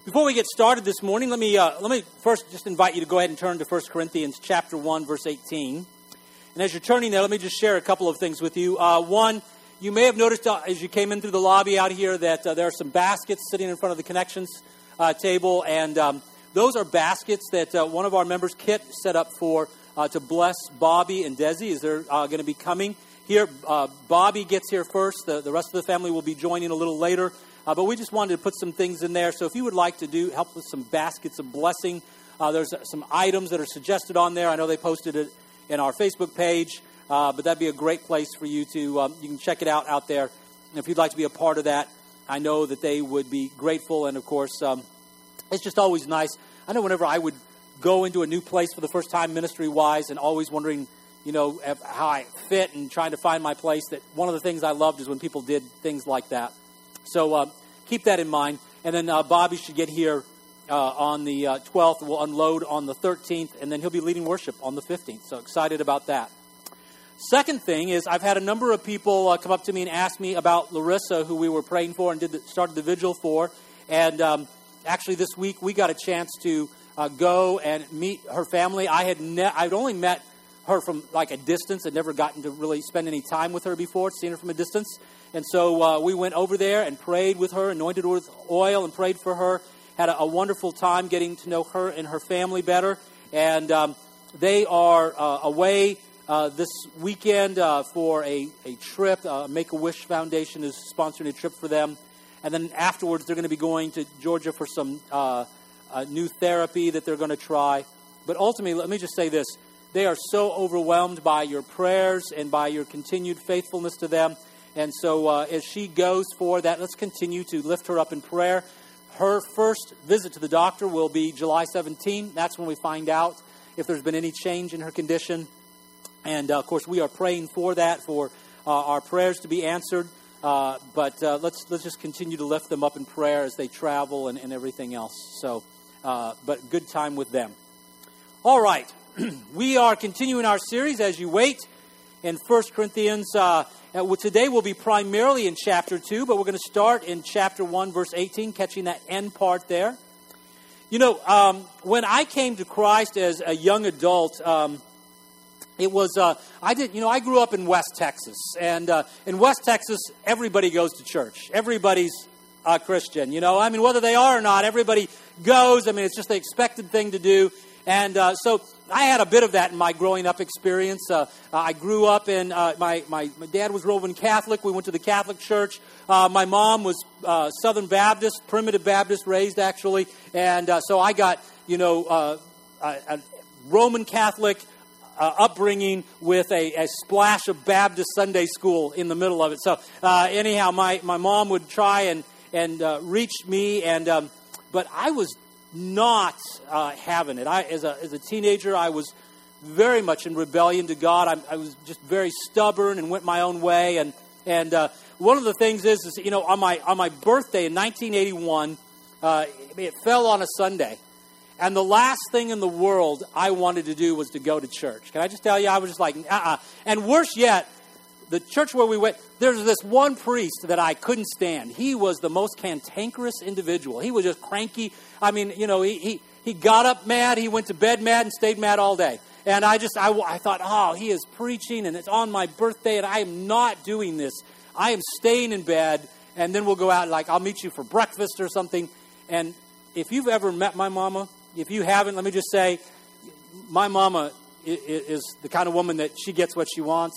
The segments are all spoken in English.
Before we get started this morning, let me first just invite you to go ahead and turn to 1 Corinthians chapter 1, verse 18. And as you're turning there, let me just share a couple of things with you. One, you may have noticed as you came in through the lobby out here that there are some baskets sitting in front of the connections table, and those are baskets that one of our members, Kit, set up for to bless Bobby and Desi as they're going to be coming here. Bobby gets here first. The rest of the family will be joining a little later. But we just wanted to put some things in there. So if you would like to help with some baskets of blessing, there's some items that are suggested on there. I know they posted it in our Facebook page, but that'd be a great place for you to, you can check it out there. And if you'd like to be a part of that, I know that they would be grateful. And of course, it's just always nice. I know whenever I would go into a new place for the first time ministry-wise and always wondering, how I fit and trying to find my place, that one of the things I loved is when people did things like that. So keep that in mind. And then Bobby should get here on the 12th. We'll unload on the 13th, and then he'll be leading worship on the 15th. So excited about that. Second thing is I've had a number of people come up to me and ask me about Larissa, who we were praying for and started the vigil for. And actually this week we got a chance to go and meet her family. I'd only met her from like a distance. I'd never gotten to really spend any time with her before, seen her from a distance. And so we went over there and prayed with her, anointed her with oil and prayed for her. Had a wonderful time getting to know her and her family better. And they are away this weekend for a trip. Make-A-Wish Foundation is sponsoring a trip for them. And then afterwards, they're going to be going to Georgia for some new therapy that they're going to try. But ultimately, let me just say this. They are so overwhelmed by your prayers and by your continued faithfulness to them. And so as she goes for that, let's continue to lift her up in prayer. Her first visit to the doctor will be July 17. That's when we find out if there's been any change in her condition. And, of course, we are praying for that, for our prayers to be answered. But let's just continue to lift them up in prayer as they travel and everything else. So, but good time with them. All right. We are continuing our series as you wait in 1 Corinthians. Today we'll be primarily in chapter 2, but we're going to start in chapter 1, verse 18, catching that end part there. When I came to Christ as a young adult, it was, I grew up in West Texas. And in West Texas, everybody goes to church. Everybody's a Christian, whether they are or not, everybody goes. It's just the expected thing to do. And so I had a bit of that in my growing up experience. I grew up in, my dad was Roman Catholic. We went to the Catholic church. My mom was Southern Baptist, Primitive Baptist raised actually. And so I got, a Roman Catholic upbringing with a splash of Baptist Sunday school in the middle of it. So anyhow, my mom would try and reach me, but I was not having it. As a teenager, I was very much in rebellion to God. I was just very stubborn and went my own way. And one of the things is on my birthday in 1981, it fell on a Sunday. And the last thing in the world I wanted to do was to go to church. Can I just tell you, I was just like, And worse yet, the church where we went, there's this one priest that I couldn't stand. He was the most cantankerous individual. He was just cranky. He got up mad. He went to bed mad and stayed mad all day. And I thought, he is preaching and it's on my birthday and I am not doing this. I am staying in bed and then we'll go out and I'll meet you for breakfast or something. And if you've ever met my mama, if you haven't, let me just say, my mama is the kind of woman that she gets what she wants.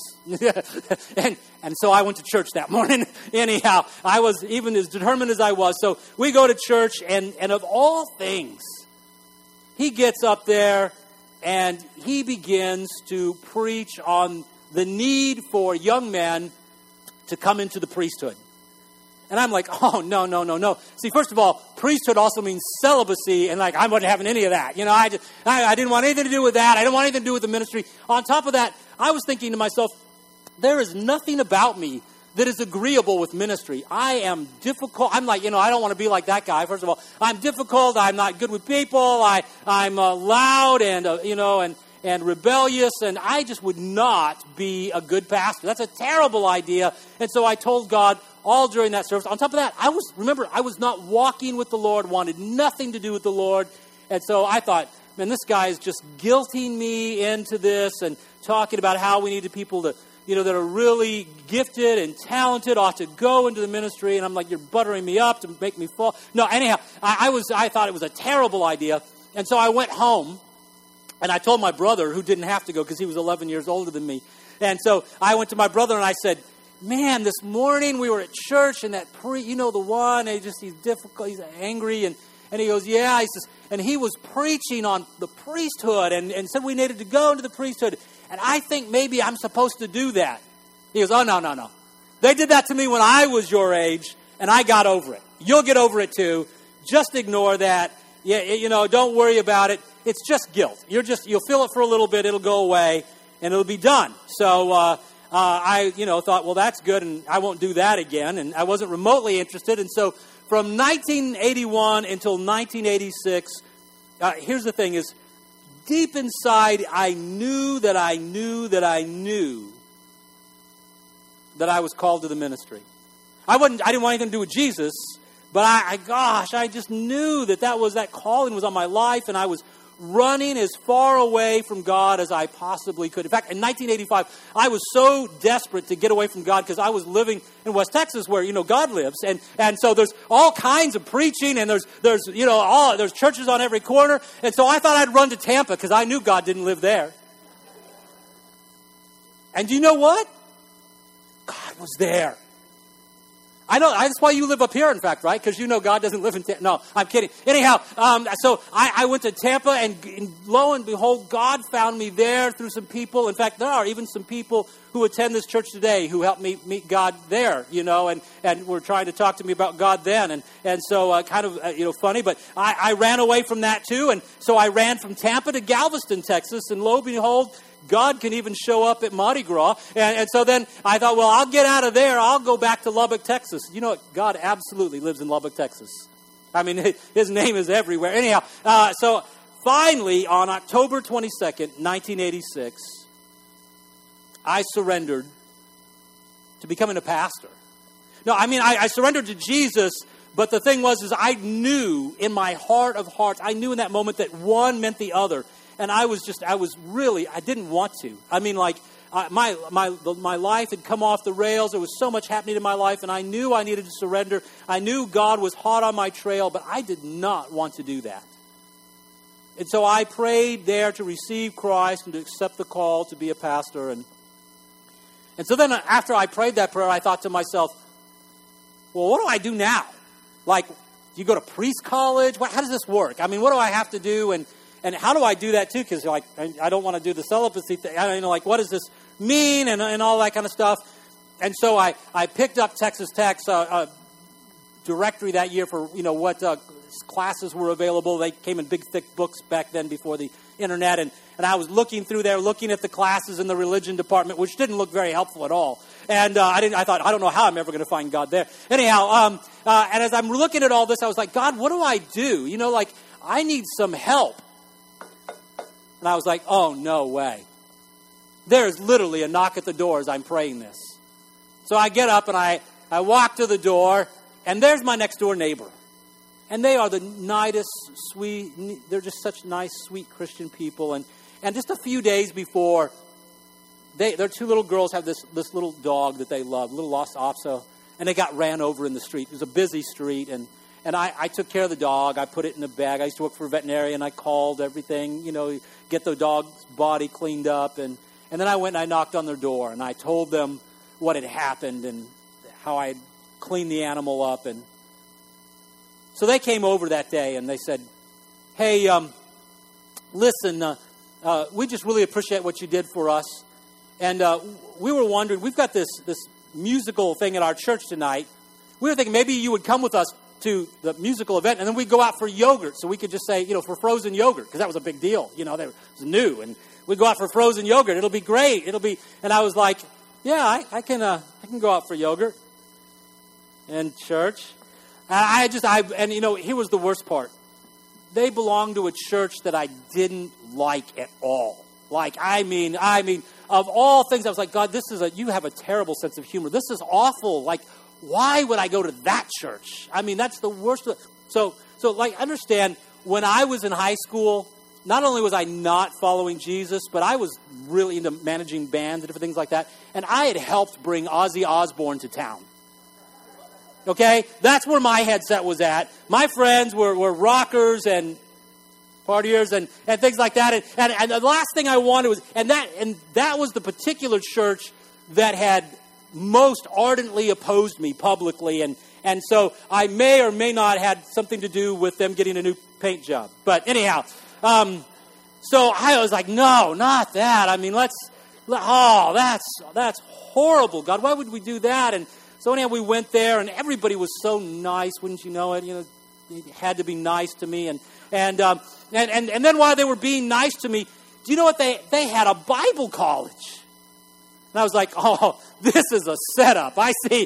and so I went to church that morning. Anyhow, I was even as determined as I was. So we go to church, and of all things, he gets up there and he begins to preach on the need for young men to come into the priesthood. And I'm like, oh, no. See, first of all, priesthood also means celibacy, and I wasn't having any of that. I didn't want anything to do with that. I didn't want anything to do with the ministry. On top of that, I was thinking to myself, there is nothing about me that is agreeable with ministry. I am difficult. I'm like, I don't want to be like that guy. First of all, I'm difficult. I'm not good with people. I'm loud and, and rebellious, and I just would not be a good pastor. That's a terrible idea. And so I told God, all during that service. On top of that, I was not walking with the Lord, wanted nothing to do with the Lord. And so I thought, man, this guy is just guilting me into this and talking about how we need people to, that are really gifted and talented ought to go into the ministry. And I'm like, you're buttering me up to make me fall. No, anyhow, I thought it was a terrible idea. And so I went home and I told my brother, who didn't have to go because he was 11 years older than me. And so I went to my brother and I said, man, this morning we were at church and that the one, he's difficult, he's angry. And he goes, yeah, he says, and he was preaching on the priesthood and said we needed to go into the priesthood. And I think maybe I'm supposed to do that. He goes, oh, no. They did that to me when I was your age, and I got over it. You'll get over it too. Just ignore that. Yeah, don't worry about it. It's just guilt. You'll feel it for a little bit. It'll go away, and it'll be done. So I thought, well, that's good, and I won't do that again. And I wasn't remotely interested. And so from 1981 until 1986, here's the thing is, deep inside, I knew that I was called to the ministry. I didn't want anything to do with Jesus, but I just knew that calling was on my life, and I was running as far away from God as I possibly could. In fact, in 1985, I was so desperate to get away from God because I was living in West Texas where, God lives. And so there's all kinds of preaching and there's churches on every corner. And so I thought I'd run to Tampa because I knew God didn't live there. And you know what? God was there. I know, that's why you live up here, in fact, right? Because God doesn't live in Tampa. No, I'm kidding. Anyhow, so I went to Tampa, and lo and behold, God found me there through some people. In fact, there are even some people who attend this church today who helped me meet God there, and were trying to talk to me about God then. And so kind of, funny, but I ran away from that too. And so I ran from Tampa to Galveston, Texas, and lo and behold, God can even show up at Mardi Gras. And so then I thought, well, I'll get out of there. I'll go back to Lubbock, Texas. You know what? God absolutely lives in Lubbock, Texas. I mean, his name is everywhere. Anyhow, so finally, on October 22nd, 1986, I surrendered to becoming a pastor. No, I mean, I surrendered to Jesus, but the thing was I knew in my heart of hearts, I knew in that moment that one meant the other. And I didn't want to. I mean, my life had come off the rails. There was so much happening in my life, and I knew I needed to surrender. I knew God was hot on my trail, but I did not want to do that. And so I prayed there to receive Christ and to accept the call to be a pastor. And so then after I prayed that prayer, I thought to myself, well, what do I do now? Like, do you go to priest college? How does this work? I mean, what do I have to do? And how do I do that too? Because I don't want to do the celibacy thing. What does this mean and all that kind of stuff. And so I picked up Texas Tech's directory that year for what classes were available. They came in big thick books back then before the internet, and I was looking through there, looking at the classes in the religion department, which didn't look very helpful at all. And I thought, I don't know how I'm ever going to find God there. Anyhow, and as I'm looking at all this, I was like, God, what do I do? I need some help. And I was like, oh, no way. There's literally a knock at the door as I'm praying this. So I get up and I walk to the door, and there's my next door neighbor. And they are the nicest, sweet, they're just such nice, sweet Christian people. And just a few days before, their two little girls have this little dog that they love, little Lhasa Apso, and they got ran over in the street. It was a busy street, and I took care of the dog. I put it in a bag. I used to work for a veterinarian. I called everything, get the dog's body cleaned up. And then I went and I knocked on their door, and I told them what had happened and how I had cleaned the animal up. And so they came over that day, and they said, hey, listen, we just really appreciate what you did for us. And we were wondering, we've got this musical thing at our church tonight. We were thinking maybe you would come with us to the musical event, and then we'd go out for yogurt, so we could just say, for frozen yogurt, because that was a big deal. That was new, and we'd go out for frozen yogurt. It'll be great. And I was like, yeah, I can go out for yogurt in church. And here was the worst part. They belonged to a church that I didn't like at all. I mean, of all things, I was like, God, you have a terrible sense of humor. This is awful. why would I go to that church? I mean, that's the worst. So like, understand, when I was in high school, not only was I not following Jesus, but I was really into managing bands and different things like that. And I had helped bring Ozzy Osbourne to town. Okay? That's where my headset was at. My friends were rockers and partiers and things like that. And the last thing I wanted was, and that was the particular church that had most ardently opposed me publicly. And so I may or may not had something to do with them getting a new paint job. But anyhow, so I was like, no, not that. I mean, that's horrible, God. Why would we do that? And so anyhow, we went there, and everybody was so nice, wouldn't you know it? You know, they had to be nice to me. And then while they were being nice to me, do you know what? They had a Bible college. And I was like, oh, this is a setup. I see.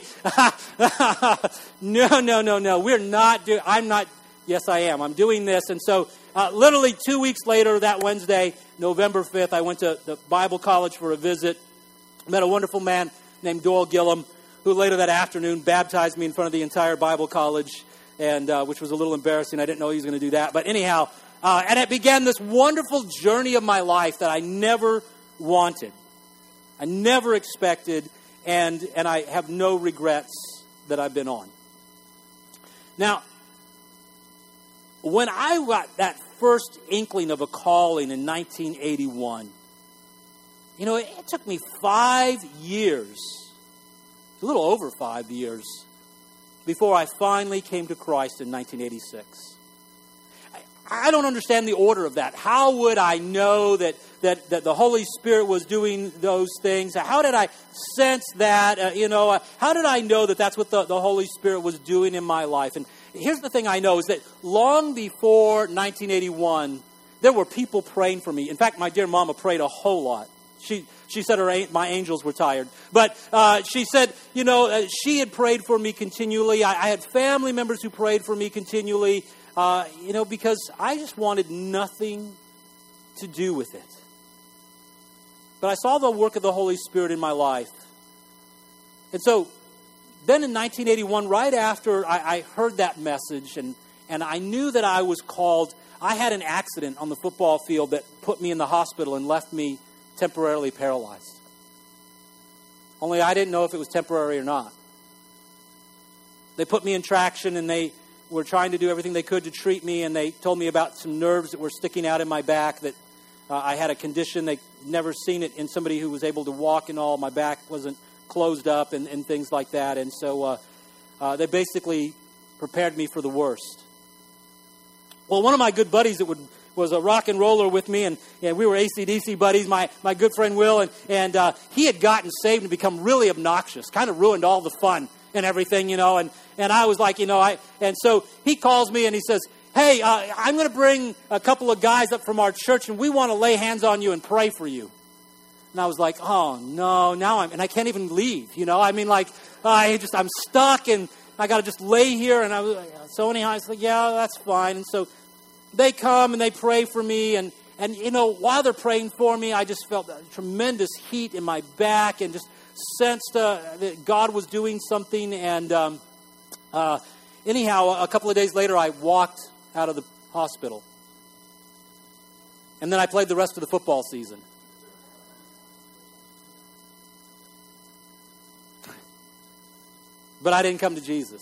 No. We're not doing, I'm not, yes, I am. I'm doing this. And so literally 2 weeks later, that Wednesday, November 5th, I went to the Bible college for a visit. Met a wonderful man named Doyle Gillum, who later that afternoon baptized me in front of the entire Bible college, and which was a little embarrassing. I didn't know he was going to do that. But anyhow, and it began this wonderful journey of my life that I never wanted. I never expected, and I have no regrets that I've been on. Now, when I got that first inkling of a calling in 1981, you know, it took me 5 years, a little over 5 years, before I finally came to Christ in 1986. I don't understand the order of that. How would I know that the Holy Spirit was doing those things? How did I sense that? How did I know that that's what the Holy Spirit was doing in my life? And here's the thing I know is that long before 1981, there were people praying for me. In fact, my dear mama prayed a whole lot. She said my angels were tired. But she said, she had prayed for me continually. I had family members who prayed for me continually, because I just wanted nothing to do with it. But I saw the work of the Holy Spirit in my life. And so then in 1981, right after I heard that message and I knew that I was called, I had an accident on the football field that put me in the hospital and left me temporarily paralyzed. Only I didn't know if it was temporary or not. They put me in traction and they were trying to do everything they could to treat me, and they told me about some nerves that were sticking out in my back, that I had a condition. They'd never seen it in somebody who was able to walk and all. My back wasn't closed up and things like that. And so they basically prepared me for the worst. Well, one of my good buddies that was a rock and roller with me, and we were AC/DC buddies, my good friend Will, and he had gotten saved and become really obnoxious, kind of ruined all the fun and everything, and I was like, and so he calls me and he says, hey, I'm going to bring a couple of guys up from our church, and we want to lay hands on you and pray for you. And I was like, oh, no, and I can't even leave, I'm stuck, and I got to just lay here. And so anyhow, I was like, yeah, that's fine. And so they come and they pray for me, and while they're praying for me, I just felt a tremendous heat in my back and just sensed that God was doing something. And anyhow, a couple of days later, I walked out of the hospital. And then I played the rest of the football season. But I didn't come to Jesus.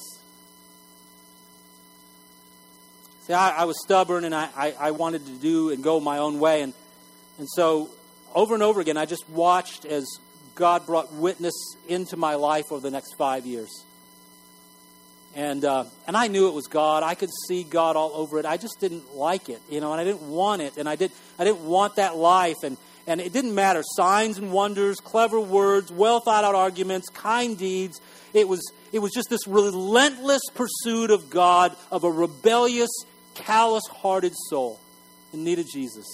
See, I was stubborn, and I wanted to do and go my own way. And so over and over again, I just watched as God brought witness into my life over the next 5 years. And I knew it was God. I could see God all over it. I just didn't like it, and I didn't want it. And I didn't want that life. And it didn't matter. Signs and wonders, clever words, well thought out arguments, kind deeds. It was just this relentless pursuit of God, of a rebellious, callous-hearted soul in need of Jesus.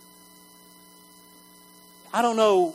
I don't know.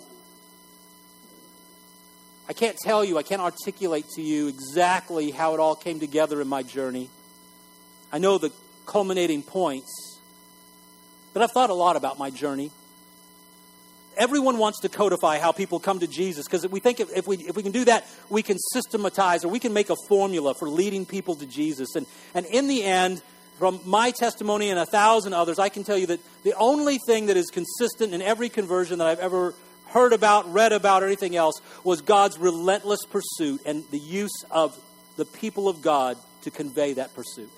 I can't tell you, I can't articulate to you exactly how it all came together in my journey. I know the culminating points, but I've thought a lot about my journey. everyone wants to codify how people come to Jesus, because we think if we can do that, we can systematize, or we can make a formula for leading people to Jesus. And in the end, from my testimony and 1,000 others, I can tell you that the only thing that is consistent in every conversion that I've ever heard about, read about, or anything else was God's relentless pursuit and the use of the people of God to convey that pursuit.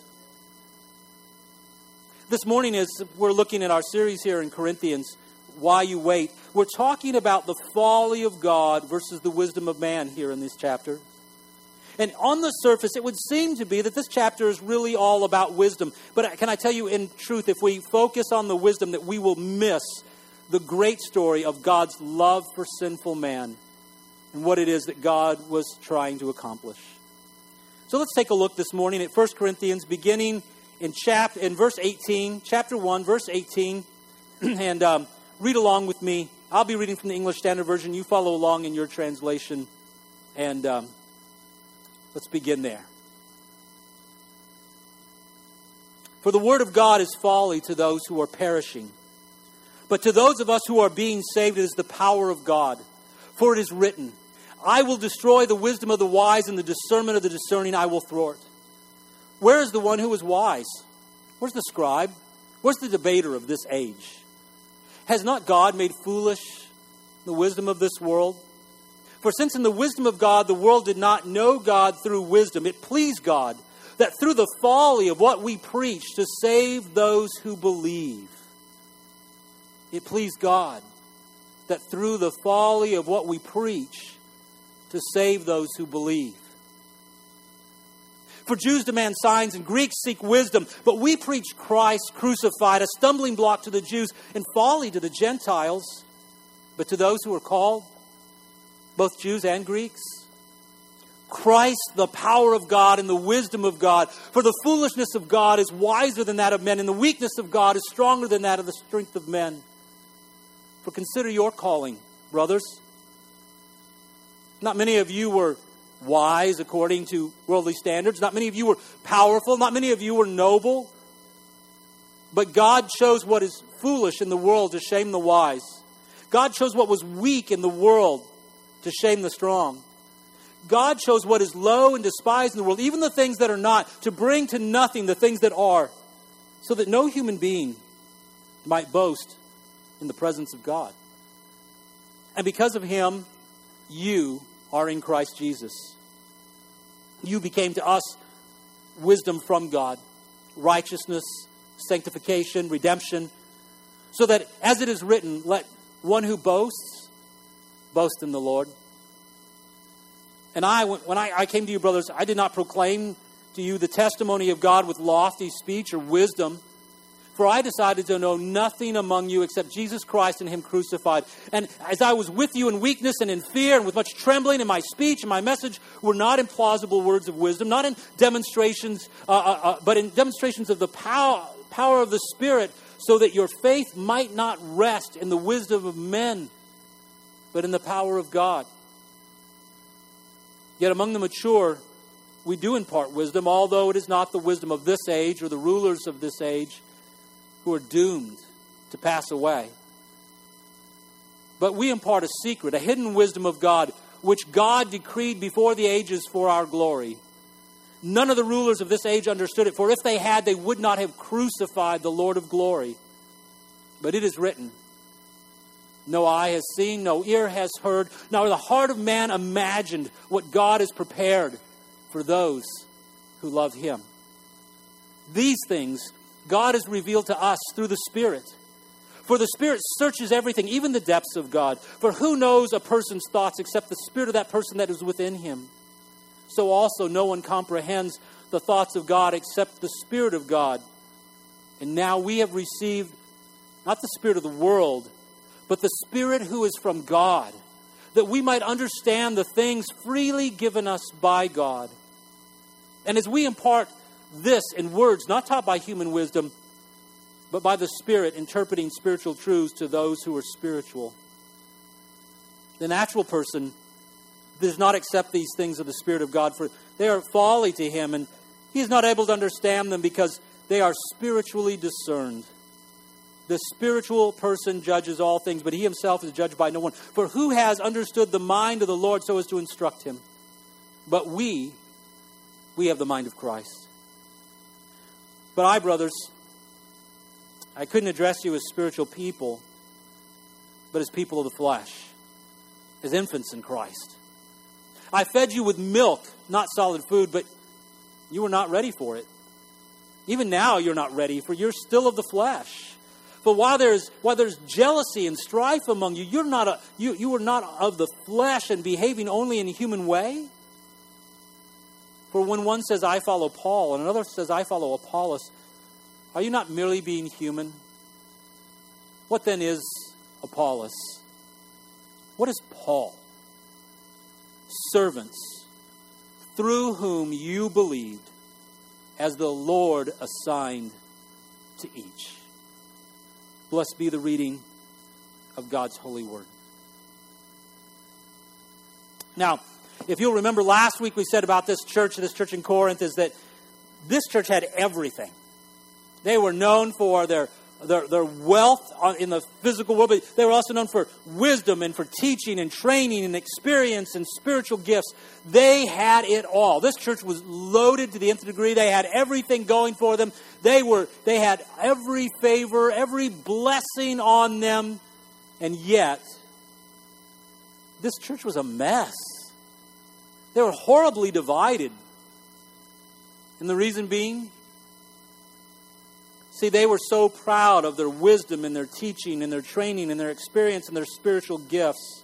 This morning, as we're looking at our series here in Corinthians, Why You Wait, we're talking about the folly of God versus the wisdom of man here in this chapter. And on the surface, it would seem to be that this chapter is really all about wisdom. But can I tell you in truth, if we focus on the wisdom, that we will miss the great story of God's love for sinful man and what it is that God was trying to accomplish. So let's take a look this morning at 1 Corinthians, beginning in verse 18, chapter 1, verse 18, and read along with me. I'll be reading from the English Standard Version. You follow along in your translation, and let's begin there. For the word of God is folly to those who are perishing, but to those of us who are being saved, it is the power of God. For it is written, I will destroy the wisdom of the wise, and the discernment of the discerning I will thwart. Where is the one who is wise? Where's the scribe? Where's the debater of this age? Has not God made foolish the wisdom of this world? For since in the wisdom of God the world did not know God through wisdom, it pleased God that through the folly of what we preach to save those who believe. It pleased God that through the folly of what we preach to save those who believe. For Jews demand signs and Greeks seek wisdom, but we preach Christ crucified, a stumbling block to the Jews and folly to the Gentiles. But to those who are called, both Jews and Greeks, Christ, the power of God and the wisdom of God. For the foolishness of God is wiser than that of men, and the weakness of God is stronger than that of the strength of men. For consider your calling, brothers. Not many of you were wise according to worldly standards. Not many of you were powerful. Not many of you were noble. But God chose what is foolish in the world to shame the wise. God chose what was weak in the world to shame the strong. God chose what is low and despised in the world, even the things that are not, to bring to nothing the things that are, so that no human being might boast in the presence of God. And because of him, you are in Christ Jesus. You became to us wisdom from God, righteousness, sanctification, redemption, so that, as it is written, let one who boasts, boast in the Lord. And when I came to you, brothers, I did not proclaim to you the testimony of God with lofty speech or wisdom, for I decided to know nothing among you except Jesus Christ and him crucified. And as I was with you in weakness and in fear and with much trembling, and my speech and my message were not in plausible words of wisdom, not in demonstrations, but in demonstrations of the power of the Spirit, so that your faith might not rest in the wisdom of men, but in the power of God. Yet among the mature, we do impart wisdom, although it is not the wisdom of this age or the rulers of this age who are doomed to pass away. But we impart a secret, a hidden wisdom of God, which God decreed before the ages for our glory. None of the rulers of this age understood it, for if they had, they would not have crucified the Lord of glory. But it is written, no eye has seen, no ear has heard, nor the heart of man imagined what God has prepared for those who love him. These things God has revealed to us through the Spirit. For the Spirit searches everything, even the depths of God. For who knows a person's thoughts except the spirit of that person that is within him? So also no one comprehends the thoughts of God except the Spirit of God. And now we have received not the spirit of the world, but the Spirit who is from God, that we might understand the things freely given us by God. And as we impart this in words not taught by human wisdom, but by the Spirit interpreting spiritual truths to those who are spiritual. The natural person does not accept these things of the Spirit of God, for they are folly to him, and he is not able to understand them because they are spiritually discerned. The spiritual person judges all things, but he himself is judged by no one. For who has understood the mind of the Lord so as to instruct him? But we have the mind of Christ. But I, brothers, I couldn't address you as spiritual people, but as people of the flesh, as infants in Christ. I fed you with milk, not solid food, but you were not ready for it. Even now you're not ready, for you're still of the flesh. But while there's jealousy and strife among you, you are not of the flesh and behaving only in a human way. For when one says, I follow Paul, and another says, I follow Apollos, are you not merely being human? What then is Apollos? What is Paul? Servants, through whom you believed, as the Lord assigned to each. Blessed be the reading of God's holy word. Now, if you'll remember last week we said about this church in Corinth, is that this church had everything. They were known for their wealth in the physical world, but they were also known for wisdom and for teaching and training and experience and spiritual gifts. They had it all. This church was loaded to the nth degree. They had everything going for them. They had every favor, every blessing on them, and yet this church was a mess. They were horribly divided. And the reason being, see, they were so proud of their wisdom and their teaching and their training and their experience and their spiritual gifts.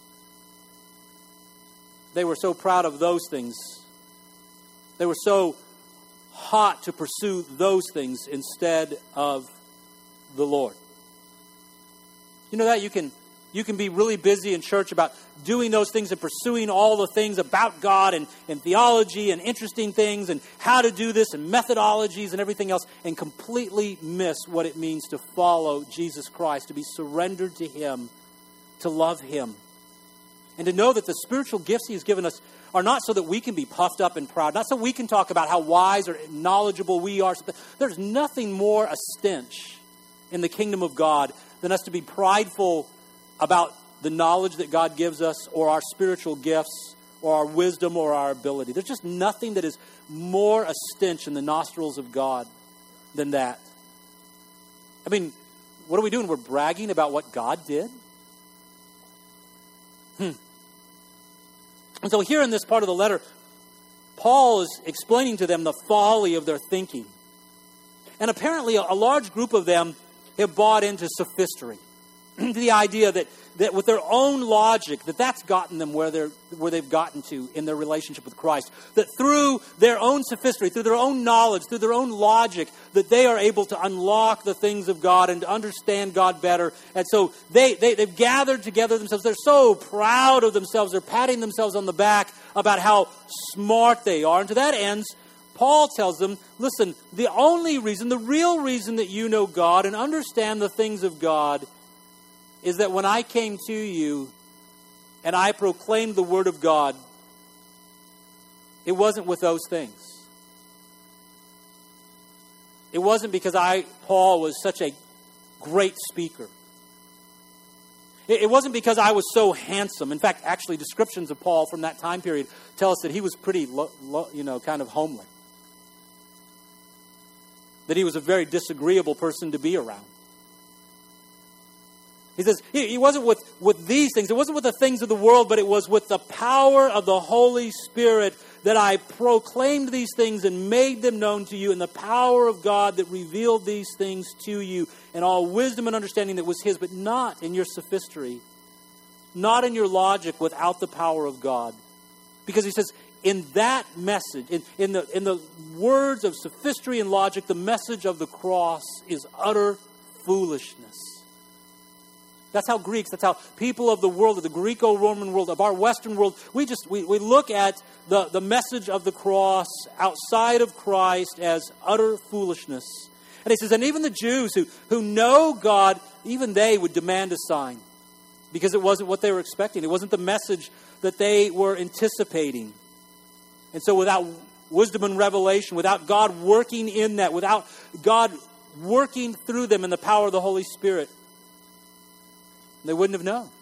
They were so proud of those things. They were so hot to pursue those things instead of the Lord. You know that you can be really busy in church about doing those things and pursuing all the things about God and theology and interesting things and how to do this and methodologies and everything else, and completely miss what it means to follow Jesus Christ, to be surrendered to Him, to love Him, and to know that the spiritual gifts He has given us are not so that we can be puffed up and proud, not so we can talk about how wise or knowledgeable we are. There's nothing more a stench in the kingdom of God than us to be prideful about the knowledge that God gives us, or our spiritual gifts, or our wisdom, or our ability. There's just nothing that is more a stench in the nostrils of God than that. I mean, what are we doing? We're bragging about what God did? And so here in this part of the letter, Paul is explaining to them the folly of their thinking. And apparently a large group of them have bought into sophistry. The idea that with their own logic, that's gotten them where they've gotten to in their relationship with Christ. That through their own sophistry, through their own knowledge, through their own logic, that they are able to unlock the things of God and to understand God better. And so they've gathered together themselves. They're so proud of themselves. They're patting themselves on the back about how smart they are. And to that end, Paul tells them, listen, the real reason that you know God and understand the things of God is that when I came to you and I proclaimed the Word of God, it wasn't with those things. It wasn't because Paul was such a great speaker. It wasn't because I was so handsome. In fact, actually, descriptions of Paul from that time period tell us that he was pretty, kind of homely. That he was a very disagreeable person to be around. He says, he wasn't with these things. It wasn't with the things of the world, but it was with the power of the Holy Spirit that I proclaimed these things and made them known to you, and the power of God that revealed these things to you, and all wisdom and understanding that was His, but not in your sophistry, not in your logic without the power of God. Because he says, in that message, in the words of sophistry and logic, the message of the cross is utter foolishness. That's how Greeks, that's how people of the world, of the Greco-Roman world, of our Western world, we look at the message of the cross outside of Christ as utter foolishness. And he says, and even the Jews who know God, even they would demand a sign. Because it wasn't what they were expecting. It wasn't the message that they were anticipating. And so without wisdom and revelation, without God working in that, without God working through them in the power of the Holy Spirit, they wouldn't have known.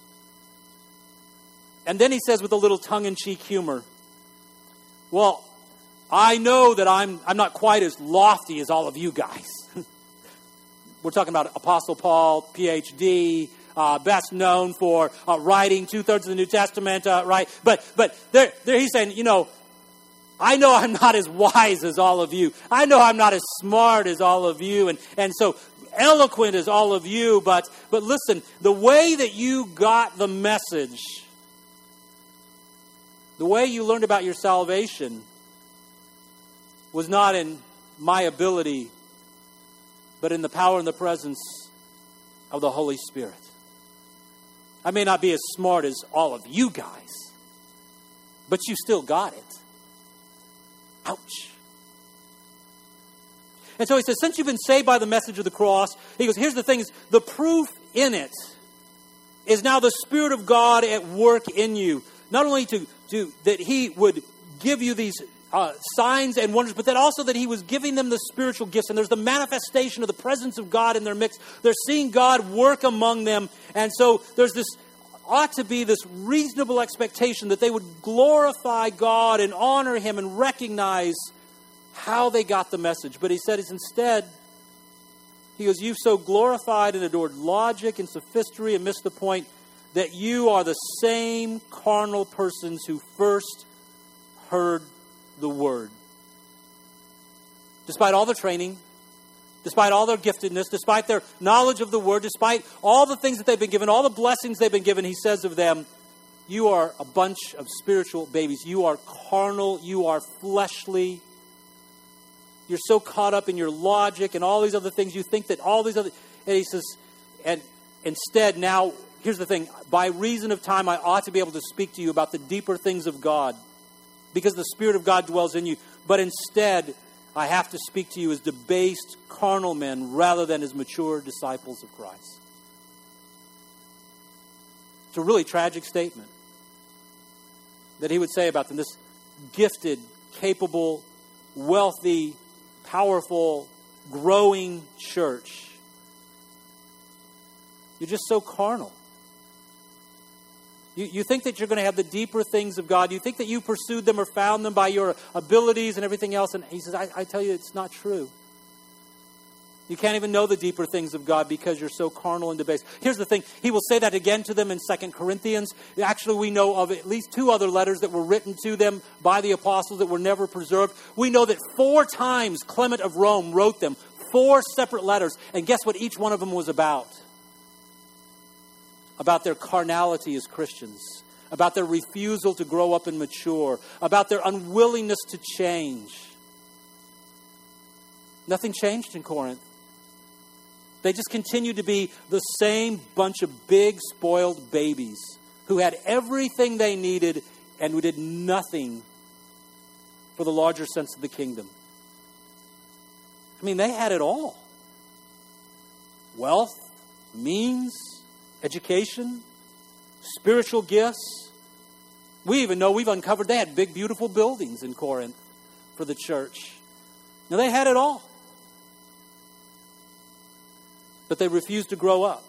And then he says with a little tongue-in-cheek humor, well, I know that I'm not quite as lofty as all of you guys. We're talking about Apostle Paul, PhD, best known for writing 2/3 of the New Testament, right? But there he's saying, I know I'm not as wise as all of you. I know I'm not as smart as all of you, and so eloquent as all of you. But listen, the way that you got the message, the way you learned about your salvation, was not in my ability, but in the power and the presence of the Holy Spirit. I may not be as smart as all of you guys, but you still got it. Ouch. And so he says, since you've been saved by the message of the cross, he goes, here's the thing, is the proof in it is now the Spirit of God at work in you. Not only to that he would give you these signs and wonders, but that also that he was giving them the spiritual gifts. And there's the manifestation of the presence of God in their midst. They're seeing God work among them. And so ought to be this reasonable expectation that they would glorify God and honor him and recognize how they got the message. But he said instead, he goes, you've so glorified and adored logic and sophistry and missed the point that you are the same carnal persons who first heard the word. Despite all the training, despite all their giftedness, despite their knowledge of the word, despite all the things that they've been given, all the blessings they've been given, he says of them, you are a bunch of spiritual babies. You are carnal. You are fleshly. You're so caught up in your logic and all these other things. You think that all these other... And he says, and instead now, here's the thing. By reason of time, I ought to be able to speak to you about the deeper things of God, because the Spirit of God dwells in you. But instead, I have to speak to you as debased carnal men rather than as mature disciples of Christ. It's a really tragic statement that he would say about them. This gifted, capable, wealthy, powerful, growing church. You're just so carnal. You think that you're going to have the deeper things of God. You think that you pursued them or found them by your abilities and everything else. And he says, I tell you, it's not true. You can't even know the deeper things of God because you're so carnal and debased. Here's the thing. He will say that again to them in 2 Corinthians. Actually, we know of at least 2 other letters that were written to them by the apostles that were never preserved. We know that 4 times Clement of Rome wrote them. 4 separate letters. And guess what each one of them was about? About their carnality as Christians, about their refusal to grow up and mature, about their unwillingness to change. Nothing changed in Corinth. They just continued to be the same bunch of big, spoiled babies who had everything they needed and who did nothing for the larger sense of the kingdom. I mean, they had it all. Wealth, means, education, spiritual gifts. We even know we've uncovered they had big, beautiful buildings in Corinth for the church. Now, they had it all. But they refused to grow up.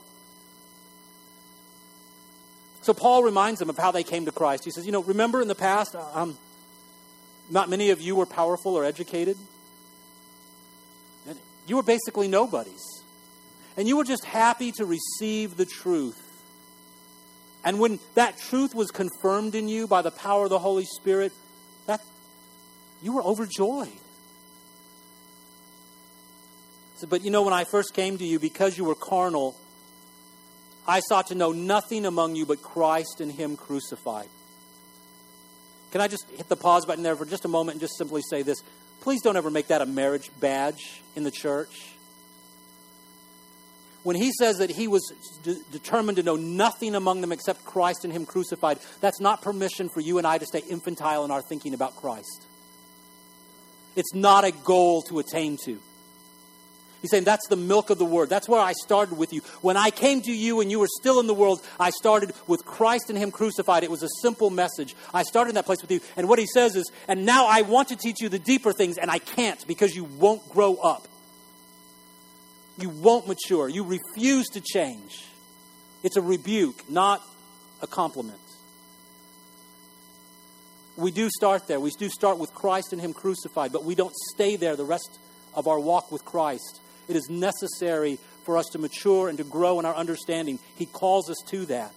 So Paul reminds them of how they came to Christ. He says, remember in the past, not many of you were powerful or educated. You were basically nobodies. And you were just happy to receive the truth. And when that truth was confirmed in you by the power of the Holy Spirit, you were overjoyed. So, but when I first came to you, because you were carnal, I sought to know nothing among you but Christ and Him crucified. Can I just hit the pause button there for just a moment and just simply say this? Please don't ever make that a marriage badge in the church. When he says that he was determined to know nothing among them except Christ and Him crucified, that's not permission for you and I to stay infantile in our thinking about Christ. It's not a goal to attain to. He's saying that's the milk of the word. That's where I started with you. When I came to you and you were still in the world, I started with Christ and Him crucified. It was a simple message. I started in that place with you. And what he says is, and now I want to teach you the deeper things, and I can't because you won't grow up. You won't mature. You refuse to change. It's a rebuke, not a compliment. We do start there. We do start with Christ and Him crucified, but we don't stay there the rest of our walk with Christ. It is necessary for us to mature and to grow in our understanding. He calls us to that.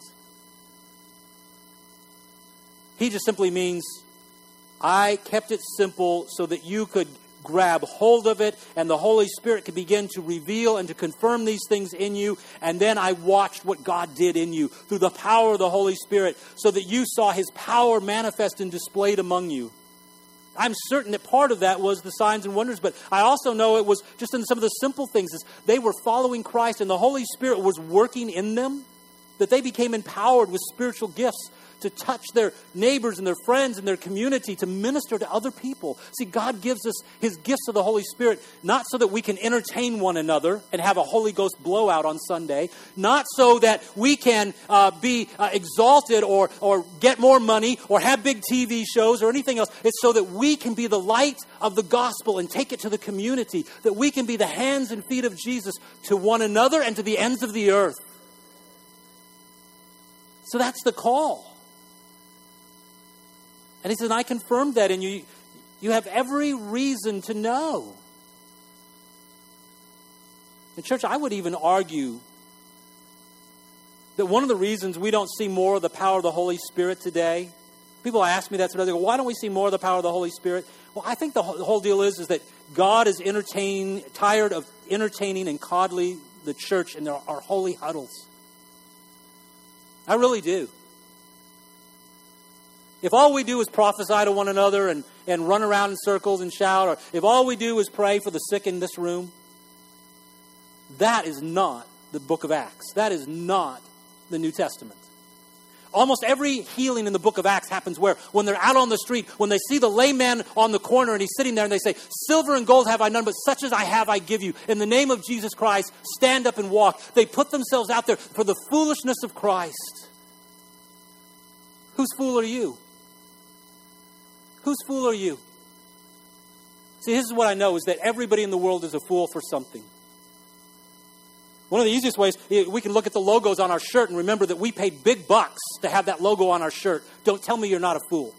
He just simply means, I kept it simple so that you could grab hold of it and the Holy Spirit could begin to reveal and to confirm these things in you. And then I watched what God did in you through the power of the Holy Spirit so that you saw His power manifest and displayed among you. I'm certain that part of that was the signs and wonders, but I also know it was just in some of the simple things. Is they were following Christ and the Holy Spirit was working in them, that they became empowered with spiritual gifts to touch their neighbors and their friends and their community, to minister to other people. See, God gives us His gifts of the Holy Spirit, not so that we can entertain one another and have a Holy Ghost blowout on Sunday, not so that we can be exalted or get more money or have big TV shows or anything else. It's so that we can be the light of the gospel and take it to the community, that we can be the hands and feet of Jesus to one another and to the ends of the earth. So that's the call. And He says, I confirmed that in you. You have every reason to know. In church, I would even argue that one of the reasons we don't see more of the power of the Holy Spirit today, people ask me that, so they go, why don't we see more of the power of the Holy Spirit? Well, I think the whole deal is that God is tired of entertaining and coddling the church in our holy huddles. I really do. If all we do is prophesy to one another and run around in circles and shout, or if all we do is pray for the sick in this room, that is not the book of Acts. That is not the New Testament. Almost every healing in the book of Acts happens where? When they're out on the street, when they see the lame man on the corner and he's sitting there and they say, silver and gold have I none, but such as I have I give you. In the name of Jesus Christ, stand up and walk. They put themselves out there for the foolishness of Christ. Whose fool are you? Whose fool are you? See, this is what I know, is that everybody in the world is a fool for something. One of the easiest ways, we can look at the logos on our shirt and remember that we paid big bucks to have that logo on our shirt. Don't tell me you're not a fool.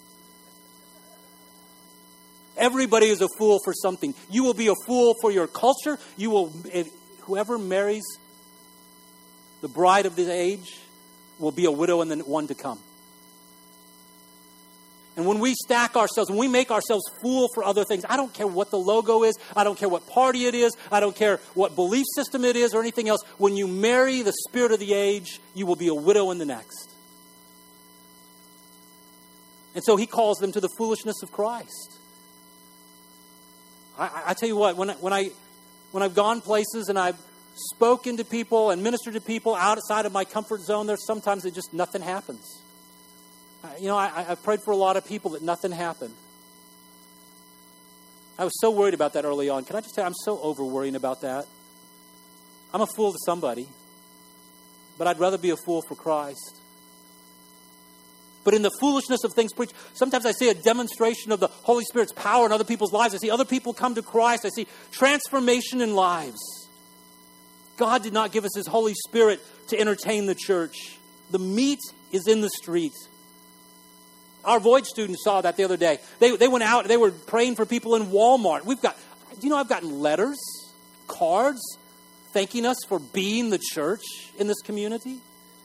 Everybody is a fool for something. You will be a fool for your culture. Whoever marries the bride of this age will be a widow in the one to come. And when we stack ourselves, when we make ourselves fool for other things, I don't care what the logo is, I don't care what party it is, I don't care what belief system it is or anything else. When you marry the spirit of the age, you will be a widow in the next. And so He calls them to the foolishness of Christ. I tell you what, when I've gone places and I've spoken to people and ministered to people outside of my comfort zone, there's sometimes that just nothing happens. I've prayed for a lot of people that nothing happened. I was so worried about that early on. Can I just tell you, I'm so over worrying about that. I'm a fool to somebody, but I'd rather be a fool for Christ. But in the foolishness of things preached, sometimes I see a demonstration of the Holy Spirit's power in other people's lives. I see other people come to Christ. I see transformation in lives. God did not give us His Holy Spirit to entertain the church. The meat is in the street. Our Void students saw that the other day. They went out, they were praying for people in Walmart. I've gotten letters, cards, thanking us for being the church in this community.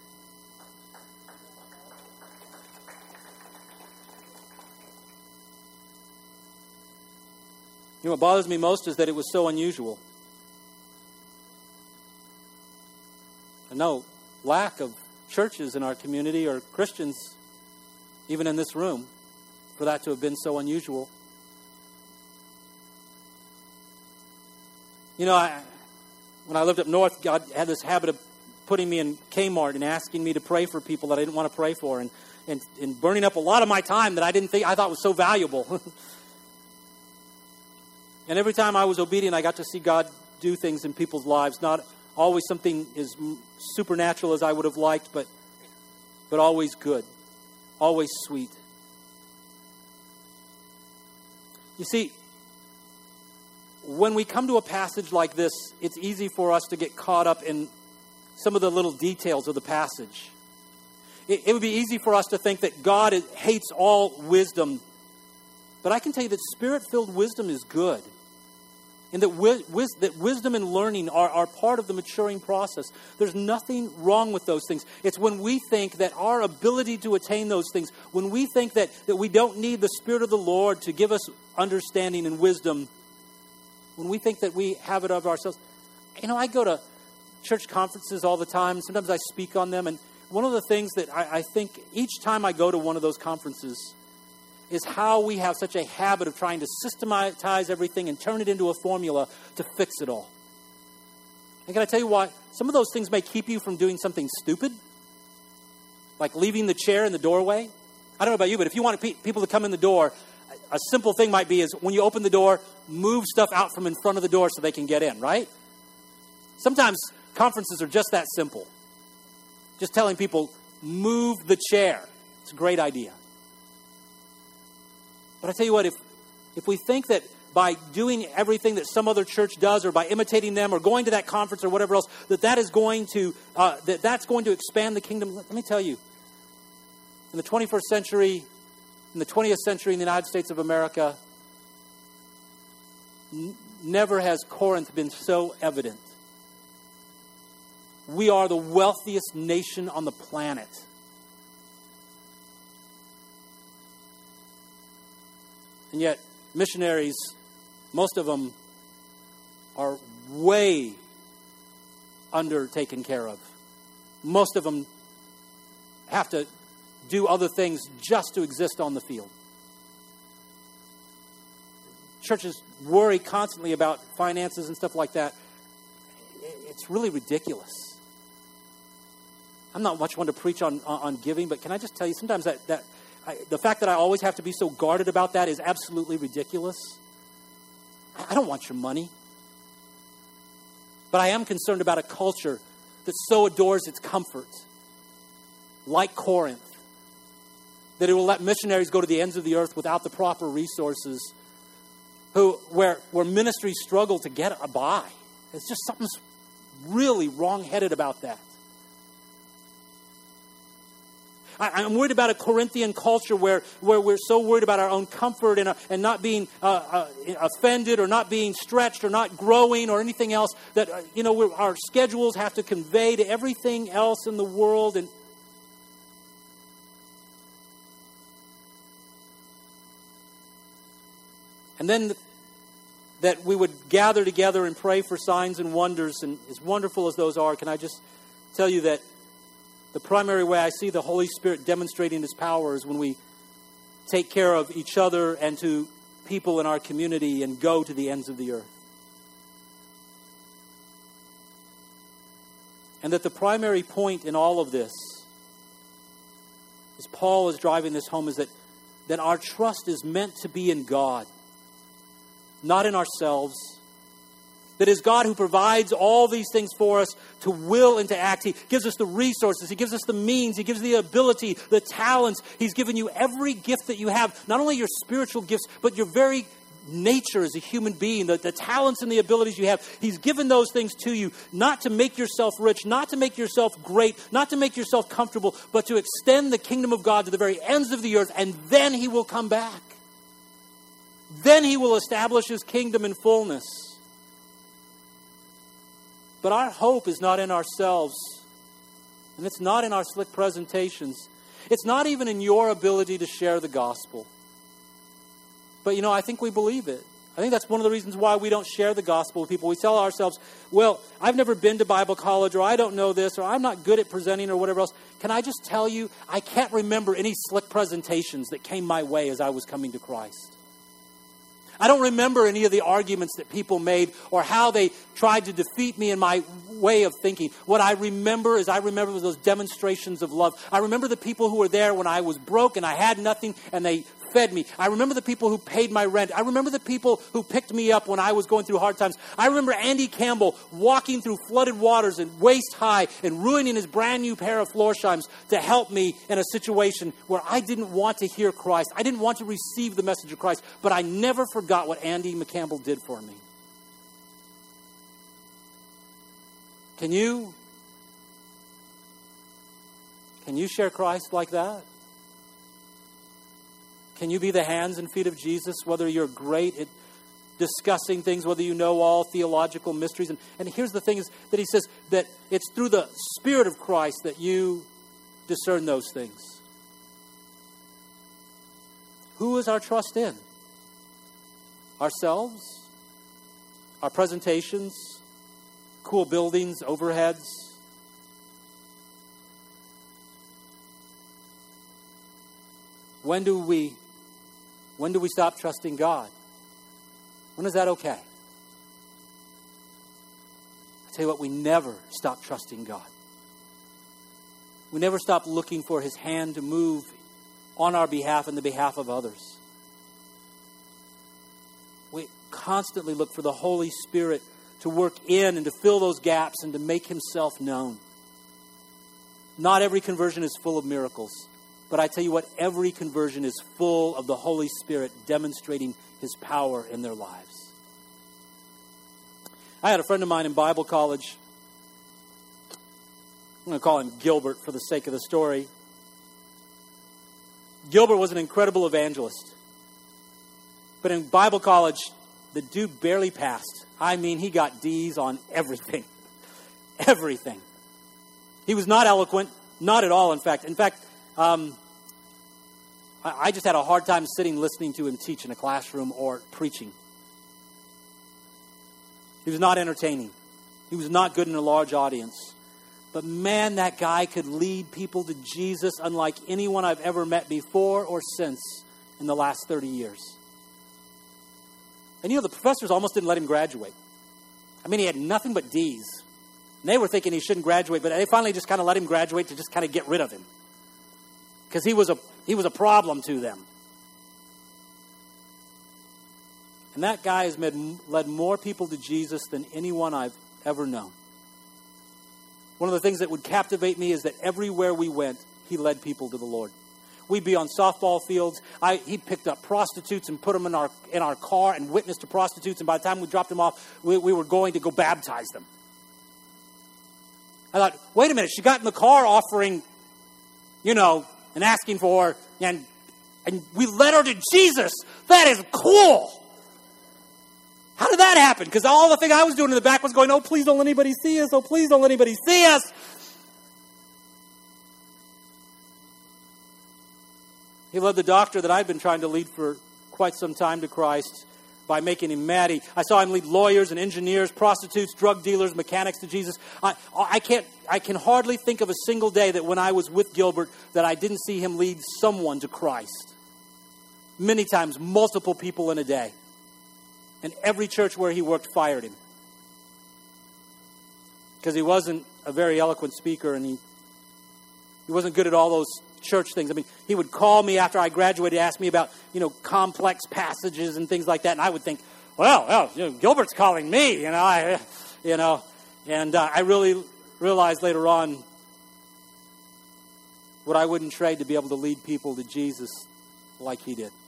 What bothers me most is that it was so unusual. And no lack of churches in our community or Christians, even in this room, for that to have been so unusual. When I lived up north, God had this habit of putting me in Kmart and asking me to pray for people that I didn't want to pray for, and burning up a lot of my time that I thought was so valuable. And every time I was obedient, I got to see God do things in people's lives. Not always something as supernatural as I would have liked, but always good. Always sweet. You see, when we come to a passage like this, it's easy for us to get caught up in some of the little details of the passage. It would be easy for us to think that God hates all wisdom. But I can tell you that Spirit-filled wisdom is good. And that wisdom and learning are part of the maturing process. There's nothing wrong with those things. It's when we think that our ability to attain those things, when we think that we don't need the Spirit of the Lord to give us understanding and wisdom, when we think that we have it of ourselves. I go to church conferences all the time. Sometimes I speak on them. And one of the things that I think each time I go to one of those conferences is how we have such a habit of trying to systematize everything and turn it into a formula to fix it all. And can I tell you why? Some of those things may keep you from doing something stupid, like leaving the chair in the doorway. I don't know about you, but if you want people to come in the door, a simple thing might be is when you open the door, move stuff out from in front of the door so they can get in, right? Sometimes conferences are just that simple. Just telling people, move the chair. It's a great idea. But I tell you what, if we think that by doing everything that some other church does, or by imitating them, or going to that conference or whatever else, that's going to expand the kingdom, let me tell you, in the 21st century, in the 20th century in the United States of America, never has Corinth been so evident. We are the wealthiest nation on the planet. And yet, missionaries, most of them are way undertaken care of. Most of them have to do other things just to exist on the field. Churches worry constantly about finances and stuff like that. It's really ridiculous. I'm not much one to preach on giving, but can I just tell you, sometimes the fact that I always have to be so guarded about that is absolutely ridiculous. I don't want your money. But I am concerned about a culture that so adores its comfort, like Corinth, that it will let missionaries go to the ends of the earth without the proper resources, where ministries struggle to get by. It's just something's really wrong-headed about that. I'm worried about a Corinthian culture where we're so worried about our own comfort and not being offended or not being stretched or not growing or anything else that, our schedules have to convey to everything else in the world. And then that we would gather together and pray for signs and wonders. And as wonderful as those are, can I just tell you that the primary way I see the Holy Spirit demonstrating His power is when we take care of each other and to people in our community and go to the ends of the earth. And that the primary point in all of this, as Paul is driving this home, is that our trust is meant to be in God, not in ourselves. That is God who provides all these things for us to will and to act. He gives us the resources. He gives us the means. He gives the ability, the talents. He's given you every gift that you have. Not only your spiritual gifts, but your very nature as a human being. The talents and the abilities you have. He's given those things to you, not to make yourself rich, not to make yourself great, not to make yourself comfortable, but to extend the kingdom of God to the very ends of the earth, and then He will come back. Then He will establish His kingdom in fullness. But our hope is not in ourselves, and it's not in our slick presentations. It's not even in your ability to share the gospel. But, I think we believe it. I think that's one of the reasons why we don't share the gospel with people. We tell ourselves, well, I've never been to Bible college, or I don't know this, or I'm not good at presenting, or whatever else. Can I just tell you, I can't remember any slick presentations that came my way as I was coming to Christ. I don't remember any of the arguments that people made or how they tried to defeat me in my way of thinking. What I remember was those demonstrations of love. I remember the people who were there when I was broke and I had nothing and they fed me. I remember the people who paid my rent. I remember the people who picked me up when I was going through hard times. I remember Andy Campbell walking through flooded waters and waist high and ruining his brand new pair of Florsheim's to help me in a situation where I didn't want to hear Christ. I didn't want to receive the message of Christ, but I never forgot what Andy McCampbell did for me. Can you share Christ like that? Can you be the hands and feet of Jesus, whether you're great at discussing things, whether you know all theological mysteries? And here's the thing is that he says that it's through the Spirit of Christ that you discern those things. Who is our trust in? Ourselves? Our presentations? Cool buildings, overheads? When do we stop trusting God? When is that okay? I tell you what, we never stop trusting God. We never stop looking for His hand to move on our behalf and the behalf of others. We constantly look for the Holy Spirit to work in and to fill those gaps and to make Himself known. Not every conversion is full of miracles, but I tell you what, every conversion is full of the Holy Spirit demonstrating His power in their lives. I had a friend of mine in Bible college. I'm going to call him Gilbert for the sake of the story. Gilbert was an incredible evangelist. But in Bible college, the dude barely passed. I mean, he got D's on everything. Everything. He was not eloquent. Not at all, in fact. I just had a hard time sitting listening to him teach in a classroom or preaching. He was not entertaining. He was not good in a large audience. But man, that guy could lead people to Jesus unlike anyone I've ever met before or since in the last 30 years. And the professors almost didn't let him graduate. I mean, he had nothing but D's. And they were thinking he shouldn't graduate, but they finally just kind of let him graduate to just kind of get rid of him. Because he was a problem to them. And that guy has led more people to Jesus than anyone I've ever known. One of the things that would captivate me is that everywhere we went, he led people to the Lord. We'd be on softball fields. He picked up prostitutes and put them in our car and witnessed to prostitutes. And by the time we dropped them off, we were going to go baptize them. I thought, wait a minute, she got in the car offering, and asking for, and we led her to Jesus. That is cool. How did that happen? Because all the thing I was doing in the back was going, oh, please don't let anybody see us. Oh, please don't let anybody see us. He led the doctor that I'd been trying to lead for quite some time to Christ by making him mad. I saw him lead lawyers and engineers, prostitutes, drug dealers, mechanics to Jesus. I can hardly think of a single day that when I was with Gilbert that I didn't see him lead someone to Christ. Many times, multiple people in a day. And every church where he worked fired him. Because he wasn't a very eloquent speaker and he wasn't good at all those church things. I mean, he would call me after I graduated, ask me about, complex passages and things like that. And I would think, well, Gilbert's calling me, and I really realized later on what I wouldn't trade to be able to lead people to Jesus like he did.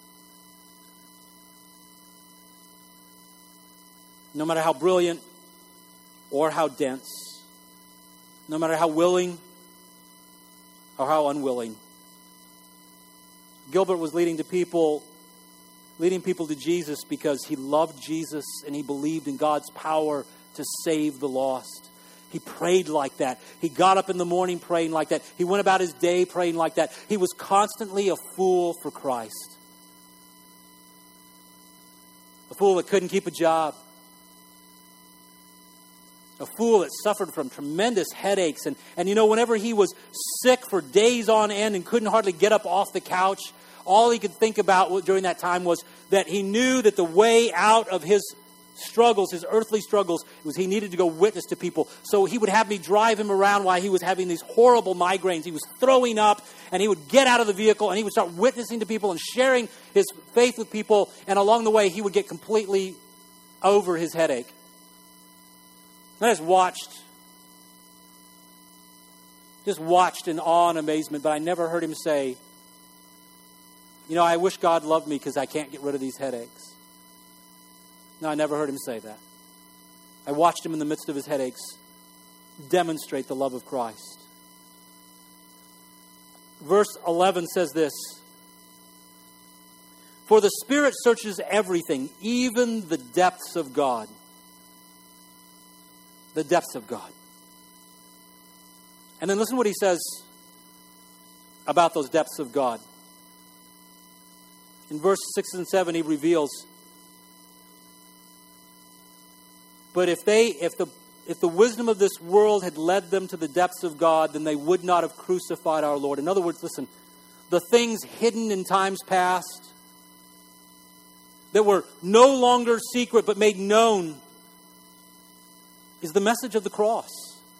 No matter how brilliant or how dense, no matter how willing or how unwilling, Gilbert was leading people to Jesus because he loved Jesus and he believed in God's power to save the lost. He prayed like that. He got up in the morning praying like that. He went about his day praying like that. He was constantly a fool for Christ. A fool that couldn't keep a job. A fool that suffered from tremendous headaches. And whenever he was sick for days on end and couldn't hardly get up off the couch, all he could think about during that time was that he knew that the way out of his struggles, his earthly struggles, was he needed to go witness to people. So he would have me drive him around while he was having these horrible migraines. He was throwing up, and he would get out of the vehicle, and he would start witnessing to people and sharing his faith with people. And along the way, he would get completely over his headache. I just watched in awe and amazement, but I never heard him say, I wish God loved me because I can't get rid of these headaches. No, I never heard him say that. I watched him in the midst of his headaches demonstrate the love of Christ. Verse 11 says this, "For the Spirit searches everything, even the depths of God." The depths of God. And then listen to what he says about those depths of God. In verse 6 and 7, he reveals, "But if the wisdom of this world had led them to the depths of God, then they would not have crucified our Lord." In other words, listen, the things hidden in times past that were no longer secret but made known is the message of the cross.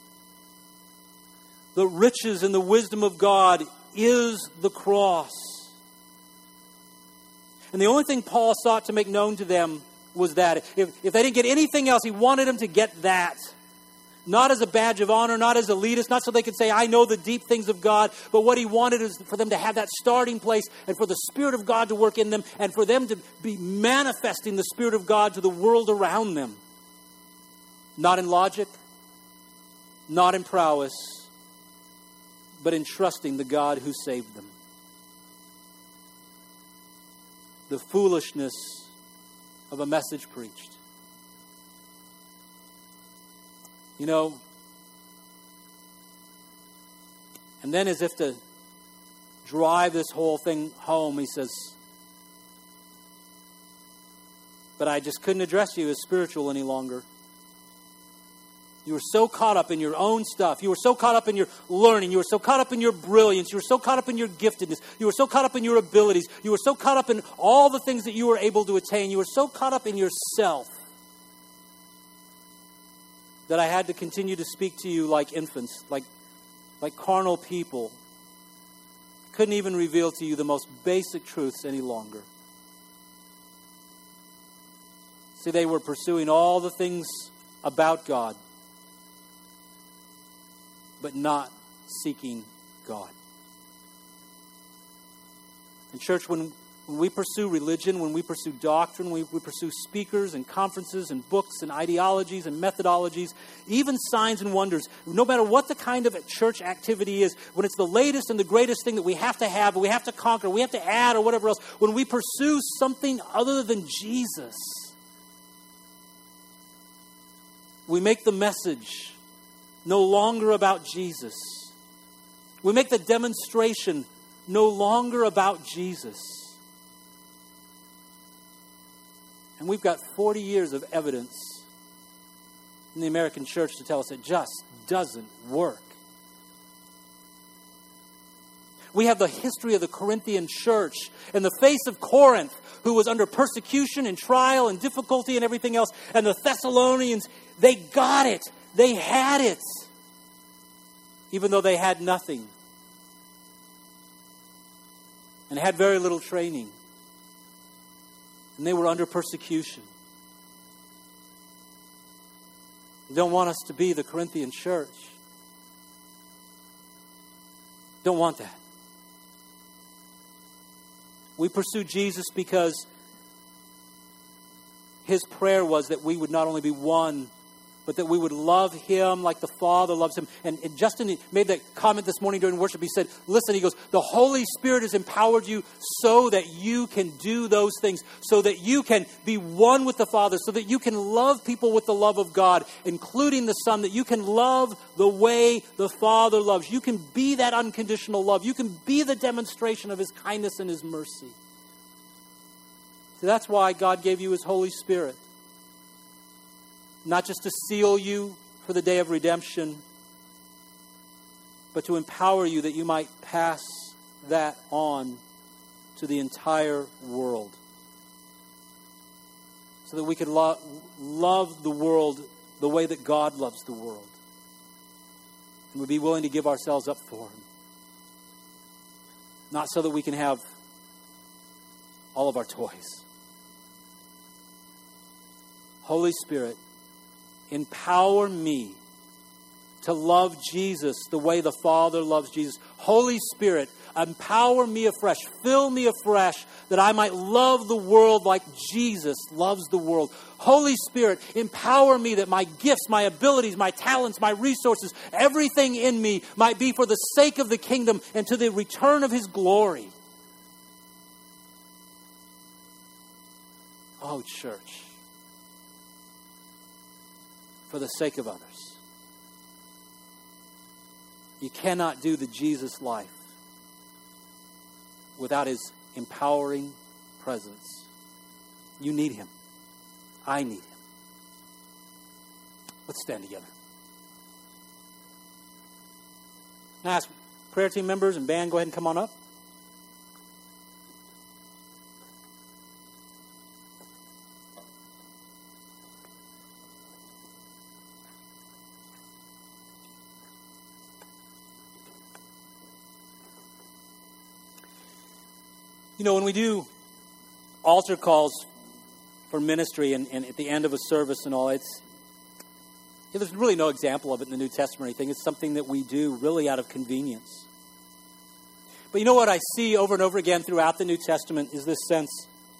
The riches and the wisdom of God is the cross. And the only thing Paul sought to make known to them was that. If they didn't get anything else, he wanted them to get that. Not as a badge of honor, not as elitist, not so they could say, "I know the deep things of God," but what he wanted is for them to have that starting place and for the Spirit of God to work in them and for them to be manifesting the Spirit of God to the world around them. Not in logic, not in prowess, but in trusting the God who saved them. The foolishness of a message preached. You know, and then as if to drive this whole thing home, he says, "But I just couldn't address you as spiritual any longer. You were so caught up in your own stuff. You were so caught up in your learning. You were so caught up in your brilliance. You were so caught up in your giftedness. You were so caught up in your abilities. You were so caught up in all the things that you were able to attain. You were so caught up in yourself that I had to continue to speak to you like infants, like carnal people. I couldn't even reveal to you the most basic truths any longer." See, they were pursuing all the things about God, but not seeking God. And church, when we pursue religion, when we pursue doctrine, when we pursue speakers and conferences and books and ideologies and methodologies, even signs and wonders, no matter what the kind of church activity is, when it's the latest and the greatest thing that we have to have, we have to conquer, we have to add or whatever else, when we pursue something other than Jesus, we make the message no longer about Jesus. We make the demonstration no longer about Jesus. And we've got 40 years of evidence in the American church to tell us it just doesn't work. We have the history of the Corinthian church in the face of Corinth, who was under persecution and trial and difficulty and everything else. And the Thessalonians, they got it. They had it, even though they had nothing and had very little training. And they were under persecution. We don't want us to be the Corinthian church. Don't want that. We pursue Jesus because his prayer was that we would not only be one, but that we would love him like the Father loves him. And Justin made that comment this morning during worship. He said, listen, he goes, the Holy Spirit has empowered you so that you can do those things, so that you can be one with the Father, so that you can love people with the love of God, including the Son, that you can love the way the Father loves. You can be that unconditional love. You can be the demonstration of his kindness and his mercy. So that's why God gave you his Holy Spirit. Not just to seal you for the day of redemption, but to empower you that you might pass that on to the entire world. So that we could love the world the way that God loves the world. And we'd be willing to give ourselves up for him. Not so that we can have all of our toys. Holy Spirit, empower me to love Jesus the way the Father loves Jesus. Holy Spirit, empower me afresh. Fill me afresh that I might love the world like Jesus loves the world. Holy Spirit, empower me that my gifts, my abilities, my talents, my resources, everything in me might be for the sake of the kingdom and to the return of His glory. Oh, church, for the sake of others. You cannot do the Jesus life without His empowering presence. You need Him. I need Him. Let's stand together. Now ask prayer team members and band, go ahead and come on up. You know, when we do altar calls for ministry and at the end of a service and all, there's really no example of it in the New Testament or anything. It's something that we do really out of convenience. But you know what I see over and over again throughout the New Testament is this sense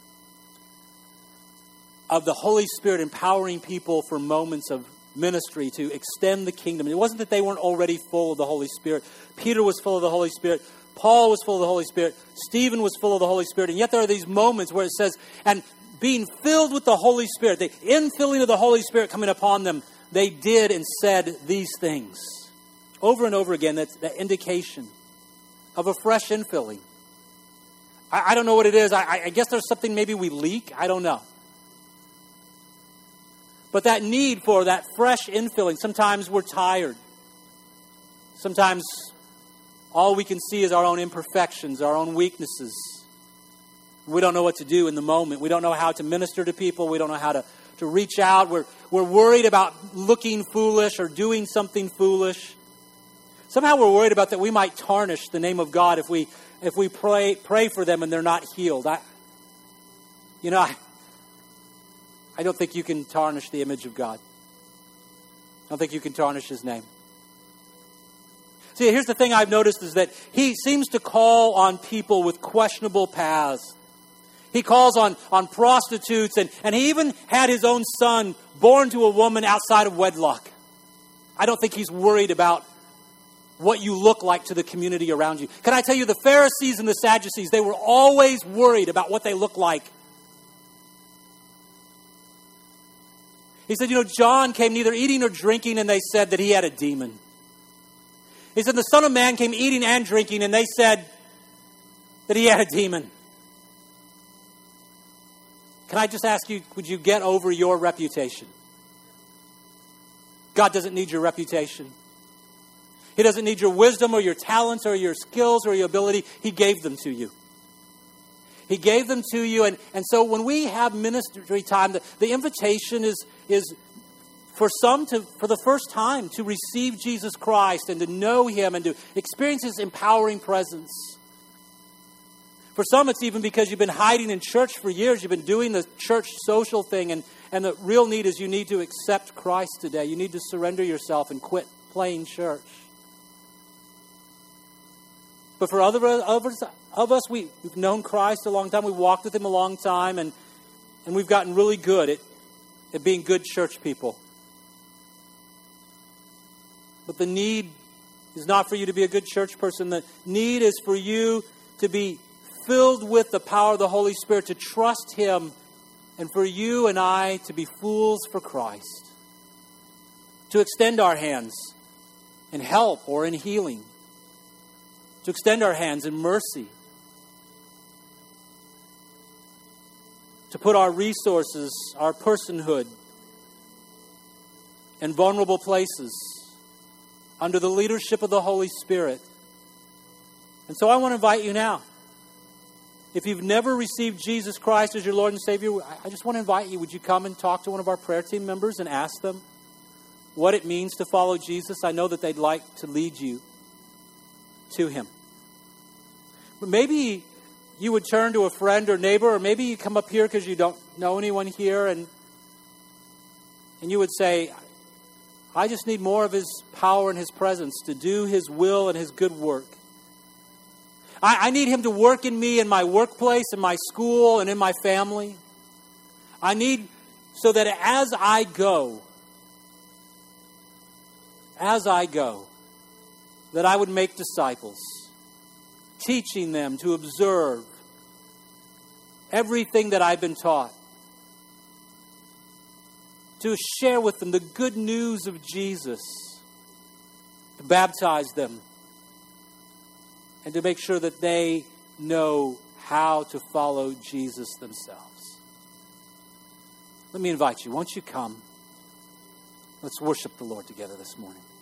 of the Holy Spirit empowering people for moments of ministry to extend the kingdom. It wasn't that they weren't already full of the Holy Spirit. Peter was full of the Holy Spirit. Paul was full of the Holy Spirit. Stephen was full of the Holy Spirit. And yet there are these moments where it says, and being filled with the Holy Spirit, the infilling of the Holy Spirit coming upon them, they did and said these things. Over and over again, that's that indication of a fresh infilling. I don't know what it is. I guess there's something maybe we leak. I don't know. But that need for that fresh infilling, sometimes we're tired. Sometimes all we can see is our own imperfections, our own weaknesses. We don't know what to do in the moment. We don't know how to minister to people. We don't know how to reach out. We're worried about looking foolish or doing something foolish. Somehow we're worried about that we might tarnish the name of God if we pray for them and they're not healed. I don't think you can tarnish the image of God. I don't think you can tarnish His name. See, here's the thing I've noticed is that He seems to call on people with questionable paths. He calls on prostitutes, and He even had His own son born to a woman outside of wedlock. I don't think He's worried about what you look like to the community around you. Can I tell you, the Pharisees and the Sadducees, they were always worried about what they look like. He said, John came neither eating nor drinking, and they said that he had a demon. He said, the Son of Man came eating and drinking, and they said that he had a demon. Can I just ask you, would you get over your reputation? God doesn't need your reputation. He doesn't need your wisdom or your talents or your skills or your ability. He gave them to you. He gave them to you. And so when we have ministry time, the invitation is for some for the first time to receive Jesus Christ and to know Him and to experience His empowering presence. For some, it's even because you've been hiding in church for years. You've been doing the church social thing. And the real need is you need to accept Christ today. You need to surrender yourself and quit playing church. But for others of us, we've known Christ a long time. We've walked with Him a long time. And we've gotten really good at being good church people. But the need is not for you to be a good church person. The need is for you to be filled with the power of the Holy Spirit, to trust Him, and for you and I to be fools for Christ. To extend our hands in help or in healing. To extend our hands in mercy. To put our resources, our personhood, in vulnerable places under the leadership of the Holy Spirit. And so I want to invite you now. If you've never received Jesus Christ as your Lord and Savior, I just want to invite you. Would you come and talk to one of our prayer team members and ask them what it means to follow Jesus? I know that they'd like to lead you to Him. But maybe you would turn to a friend or neighbor, or maybe you come up here because you don't know anyone here, and you would say, I just need more of His power and His presence to do His will and His good work. I need Him to work in me in my workplace, in my school, and in my family. I need so that as I go, that I would make disciples, teaching them to observe everything that I've been taught, to share with them the good news of Jesus, to baptize them, and to make sure that they know how to follow Jesus themselves. Let me invite you. Won't you come? Let's worship the Lord together this morning.